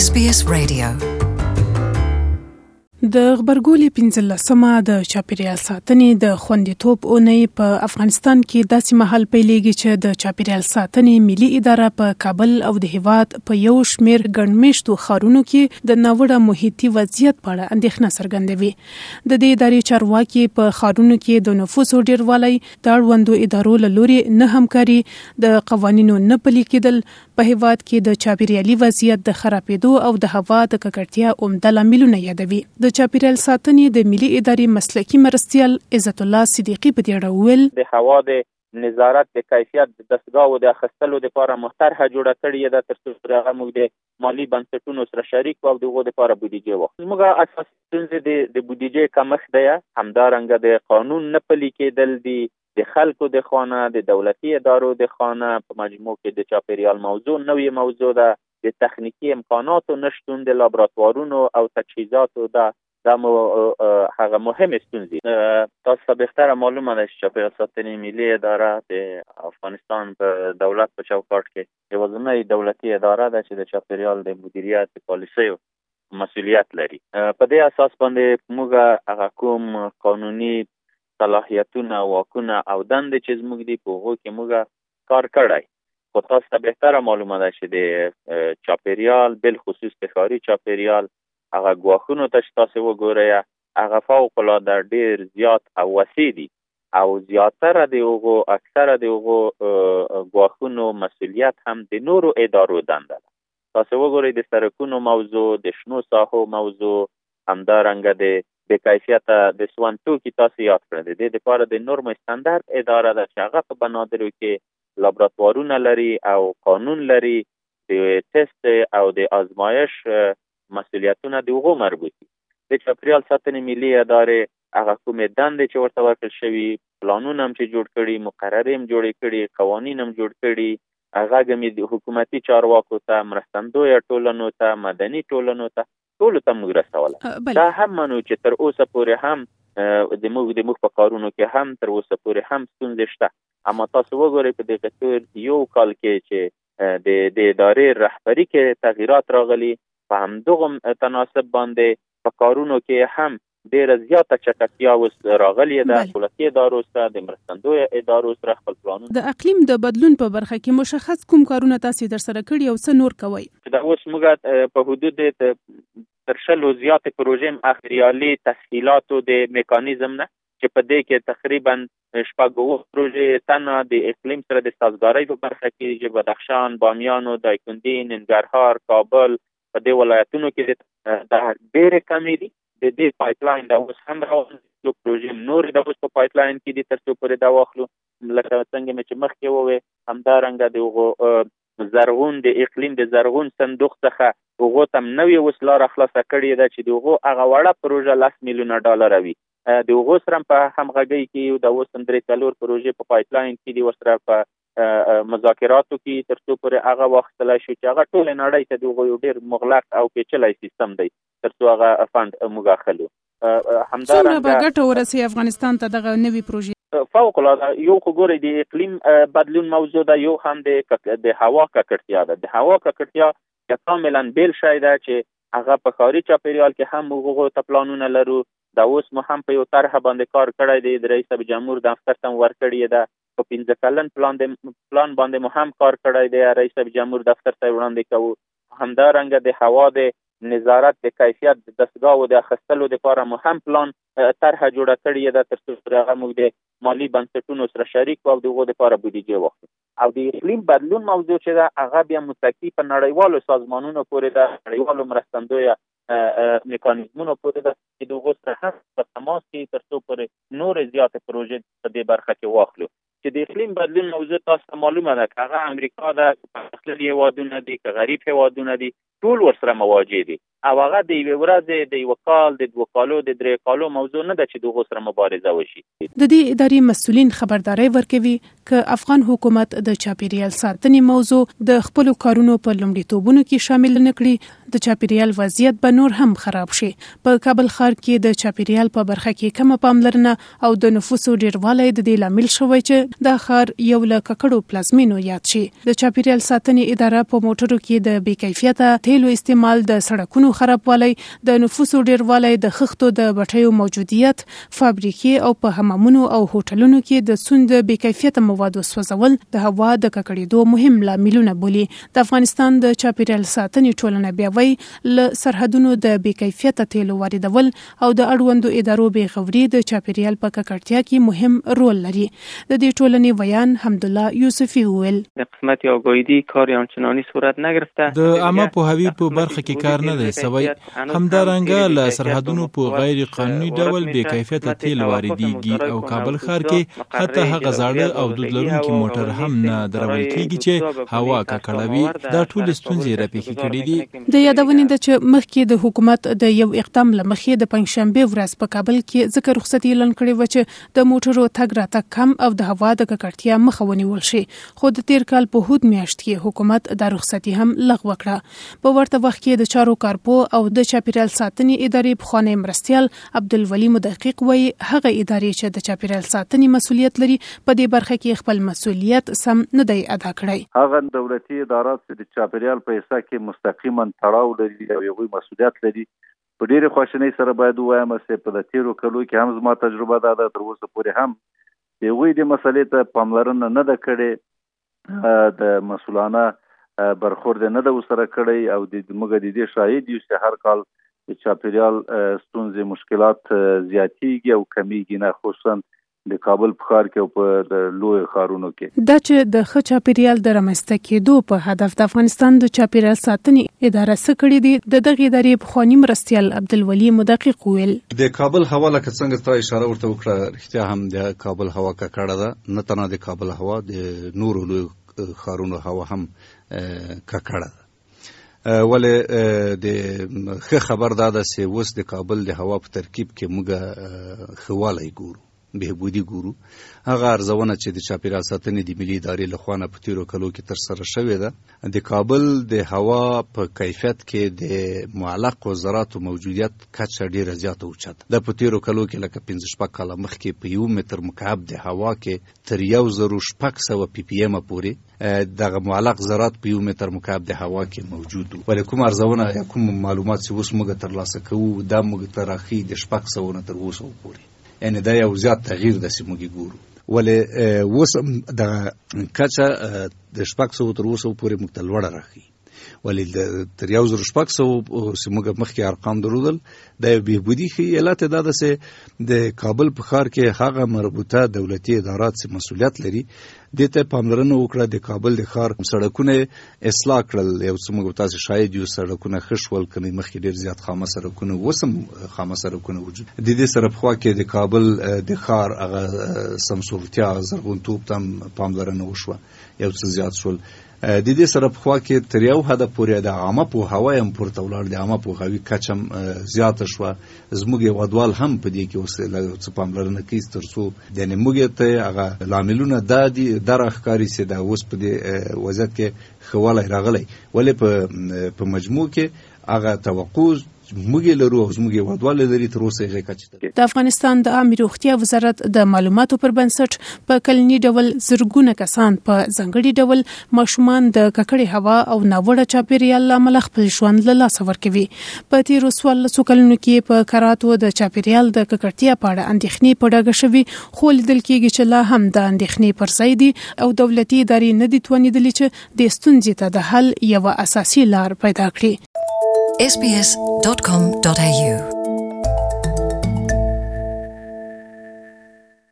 SBS Radio. د غبرګولي 15مه د چاپیریال ساتنې د خوندیتوب اونۍ په افغانستان کې داسې مهال پیلېږي چې د چاپیریال ساتنې ملي اداره په کابل او د هیواد په یو شمېر ګڼمېشتو ښارونو کې د ناوړه محیطي وضعیت په اړه اندېښنه څرګندوي. د دې ادارې چارواکي په ښارونو کې د نفوسو ډېروالی، د اړوندو ادارو له لوري نه همکاري، د قوانینو نه پلي کېدل، په هیواد کې د چاپیریالي وضعیت د خرابېدو او د هوا د ککړتیا عمده لاملونه یادوي. د چاپیریال ساتنې د ملي ادارې مسلکي مرستیال عزت الله صدیقي په دې اړه وویل د هوا د نظارت د کیفیت د دستګاو د اخیستلو لپاره طرحه جوړه کړې ده تر څو هغه موږ د مالی بنسټونو سره شریک او دغه لپاره بودیجه واخلو. موږ اساسي ستونزې د بودیجه کمښت دی، همدارنګه د قانون نه پلي کېدل دي، د خلکو د خانه د دولتي ادارو د خانه په مجموع کې د چاپیریال موضوع نوې موضوع ده، د تخنیکی امکاناتو نشتون د لابراتوارونو او تجهیزاتو ده هغه مهمه ستونزې. تاسو بهتره معلومه ده چې چاپیریال ساتنې ملي اداره د افغانستان په دولت په چوکاټ کې یوازینۍ دولتي اداره ده چې د چاپیریال د مدیریت پالیسیو مسؤلیت لري. په دې اساس باندې موږ هغه کوم قانوني صلاحیتونه، واکونه او دندې چې موږ دی په هغه کې موږ کار کړی. خو تاسو ته بهتره معلومه ده چې د چاپیریال بل خصوص د ښاري چاپیریال هغه ګواښونو ته چې تاسو وګورئ هغه فوق العاده ډیر زیات او وسیع دي او زیاتره د هغو اکثره د هغو ګواښونو مسؤلیت هم د نورو ادارو دنده ده. تاسو وګورئ د سړکونو موضوع، د شنو ساحو موضوع، همدارنګه د کیفیت د سون توکي تاسو یاد کړئ. د دې لپاره د نورم استاندارد اداره ده چې هغه په بنادرو کې لابراتوارونه لري او قانون لري، د تست او د آزمایش مسؤلیتونه د هغو مربوط دي. د چاپیریال ساتنې ملي ادارې هغه کومې دندې چې ورته ورکړل شوي، پلانونه هم چې جوړ کړي، مقررې هم جوړې کړي، قوانین هم جوړ کړي، هغه ګمې د حکومتي چارواکو ته، مرستندویه ټولنو ته، مدني ټولنو ته، ټولو ته موږ رسوله. دا هم منو چې تر اوسه پورې هم د موږ په کارونو کې هم تر اوسه پورې هم ستونزې شته. اما تاسو وګورئ په دغه تور یو کال کې چې د ادارې رهبري کې تغییرات راغلي، په همدغه تناسب باندې په کارونو کې هم ډیره زیاته چټکتیا اوس راغلې ده. دولتي ادارو سره، د مرستندویه ادارو سره خپل پلانونه د اقلیم د بدلون په برخه کې مشخص کوم کارونه تاسو در سره کړی او څه نور کوي؟ دا اوس موږ په حدود تر 100 زیاتې پروژې اخریالي تسهیلاتو د میکانیزم نه چې په دې کې تقریبا 6 پروژې تنه د اقلیم سره د سازګارۍ په برخه کې چې بدخشان، بامیان، دایکنډي، ننګرهار، کابل په دې ولایتونو کې د ډېرې کمې دي. د دې پایپلاین دا اوس هم راوځي، د پروژې نور د اوس په پایپلاین کې دي تر څو پورې دا واخلو. لکه څنګه مې چې مخکې وویل، همدارنګه د زرغون د اقلیم د زرغون صندوق څخه هغو ته نوې اوس لاره خلاصه کړې ده چې د هغو هغه وړه پروژه $10 میلیونه وي. د هغو سره په همغږۍ کې د اوس 3-4 پروژې په پایپلاین کې دي، ورسره په مذاکراتو کې تر څو پورې هغه واخیستلی شي چې هغه ټول نړۍ ته د هغو یو ډېر مغلق او پیچلی سیستم دی تر څو هغه فند موږ اخلو. څومره به ګټه ورسوي افغانستان ته دغه نوې پروژې؟ فوق العاده یو خو ګورئ د اقلیم بدلون موضوع ده، یو هم د هوا ککړتیا ده. د هوا ککړتیا کاملا بیل شی ده چې هغه په ښاري چاپیریال کې هم موږ ته پلانونه لرو. دا اوس مو هم په یو طرحه باندې کار کړی دی، د رئیس جمهور دفتر ته ورکړی ده. په 15 کلن پلان باندې مو هم کار کړی دی، رئیس جمهور دفتر ته وړاندې کوو. همدارنګه د هوا د نظارت د کیفیت د دستګاو د اخیستلو لپاره مو هم پلان طرحه جوړه کړې ده تر څو هغه موږ د مالی بنسټونو سره شریک او دغه لپاره بودیجه واخلو. او د اقلیم بدلون موضوع چې ده هغه بیا متکی په نړیوالو سازمانونو پورې ده، نړیوالو مرستندویه میکانیزمونو پورې ده چې دغه سره هم په تماس کې تر څو پورې نور زیاتې پروژې په دې برخه کې واخلو. چې د اقلیم بدلون موضوع تاسو معلومه ده که هغه امریکا ده، پرمختللي هیوادونه دي، که غریب هیوادونه دي، ټول ورسره مواجه دي. او هغه د یوې ورځې، د یوه کال، د 2 کالو، د 3 کالو موضوع نه ده چې دغو سره مبارزه وشي. د دې ادارې مسؤلین خبرداری ورکوي که افغان حکومت د چاپیریال ساتنې موضوع د خپلو کارونو په لومړیتوبونو کې شامل نه کړي، د چاپیریال وضعیت به نور هم خراب شي. په کابل ښار کې د چاپیریال په برخه کې کمه پاملرنه او د نفوسو ډیروالی د دې لامل شوی چې د ښار یو له ککړو پلازمینو یاد شي. د چاپیریال ساتنې اداره په موټرو کې د بې کیفیته تیلو استعمال، د سړکونو خرابوالی، د نفوسو ډیروالی، د خښتو د بټیو موجودیت، فابریکې او په حمامونو او هوټلونو کې د سون د بې کیفیته موادو سوځول د هوا د ککړېدو مهم لاملونه بولي. د افغانستان د چاپیریال ساتنې ټولنه بیا وایي له سرحدونو د بې کیفیته تیلو واردول او د اړوندو ادارو بې غوري د چاپیریال په ککړتیا کې مهم رول لري. د دې ټولنې ویان حمدالله یوسفي وویل د قسمت آگاهی کار آنچنانی صورت نگرفته. د عامه پوهاوی په برخه کې کار نه دی سوی. همدارنګه له سرحدونو په غیر قانوني ډول بې کیفیته تیل واردېږي او کابل ښار کې حتی هغه زاړه او دود لرونکي موټر هم نه درول کیږي چې هوا ککړوي. دا ټول ستونزې راپېښې کړې دي. د یادونې ده چې مخکې د حکومت د یو اقدام له مخې د پنځشنبه ورځ په کابل کې ځکه رخصتي اعلان کړې و چې د موټرو تګ راتګ کم او د هوا د ککړتیا مخه ونیول شي. خو د تیر کال په هود میاشت کې حکومت د رخصتي هم لغوه کړه. په ورته وخت کې د چارو کارپو او د چاپیریال ساتنې ادارې پخوانی مرستیال عبدالولي مدقق وایي هغه ادارې چې د چاپیریال ساتنې مسؤلیت لري په دې برخه کې خپل مسؤلیت سم نه دی ادا کړی. هغه دولتي ادارات چې د چاپیریال په حصہ کې مستقیما تړاو لري او یو مسؤلیت لري په ډېرې خواشینۍ سره باید ووایم چې په تیرو کلو کې هم زما تجربه ده تر اوسه پورې هم یوې د مسلې ته پاملرنه نه ده کړې، د مسؤلانه برخورد نه ده ورسره کړی او د موږ د دې شاهد یو چې هر کال د چاپیریال ستونزې مشکلات زیاتېږي او کمیږي، نه خصوصا د کابل په ښار کې او په لوی ښارونو کې. دا چې د ښه چاپیریال د رامنځته کېدو په هدف د افغانستان د چاپیریال ساتنې اداره څه کړې دي، د دغې ادارې پخوانی مرستیال عبدالولي مدقق وویل د کابل هوا لکه څنګه تا اشاره ورته وکړه، رښتیا هم د کابل هوا ککړه ده. نه تنها د کابل هوا، د نورو لوی ښارونو هوا هم ککړه ده. ولې د ښه خبر دا ده چې اوس د کابل د هوا په ترکیب کې موږ ښه والی ګورو، بهبودي ګورو. هغه ارزونه چې د چاپیریال ساتنې د ملي ادارې لخوا نه په تیرو کلو کې ترسره شوې ده، د کابل د هوا په کیفیت کې د معلقو ذراتو موجودیت کچه ډیره زیاته اوچته ده. په تیرو کلو کې لکه 15 کاله مخکې په 1 متر مکعب د هوا کې تر 1600 پی پی ام پورې دغه معلق ذرات په 1 متر مکعب د هوا کې موجود وو. ولې کوم ارزونه یا کوم معلومات چې اوس موږ ترلاسه کوو دا موږ ته راخي د 600 نه تر 200 پورې، یعنی دا یو زیات تغییر د سیموږي ګورو. ولې اوس د کچه د 600 تر 200 پورې موږ ته لوړه راخي. ولې تر 1600 سیموږ مخکې ارقام درلودل. د بهبودي ښې علت دا ده چې د کابل په ښار کې هغه مربوطه دولتي ادارات چې مسؤلیت لري دې ته پاملرنه وکړه. د کابل د ښار سړکونه اصلاح کړل. یو څه موږ تاسو شاید یو سړکونه ښه شول، کني مخکې ډېر زیات خامه سړکونه وسم خامه سړکونه وجود. د دې سره په خوا کې د کابل د ښار هغه سمسورتیا زرغونتوب ته پاملرنه وشوه، یو څه زیات شول. د دې سره په خوا کې تر یو حد پورې د عامه پوهاوی هم پورته ولاړ، د عامه پوهاوي کچه هم زیاته شوه. زموږ هیوادوال هم په دې کې اوس څه پاملرنه کوي تر څو یعنې موږ ته هغه لاملونه دا دي دا راښکاري چې دا اوس په دې وضعیت کې ښه والی راغلی. ولې په مجموع کې هغه توقع موږ لرو او زموږ هیوادوال لري تر اوسه هغه کچه. د افغانستان د عامه روغتیا وزارت د معلوماتو پر بنسټ په کلني ډول زرګونه کسان په ځانګړي ډول ماشومان د ککړې هوا او ناوړه چاپیریال لامل خپل ژوند له لاسه ورکوي. په تیرو 14 کلونو کې په کراتو د چاپیریال د ککړتیا په اړه اندېښنې په ډاګه شوي، خو لیدل کېږي چې لا هم د اندېښنې پر ځای دي او دولتي ادارې نه دي توانېدلې چې د ستونزې ته د حل یوه اساسي لار پیدا کړي. sbs.com.au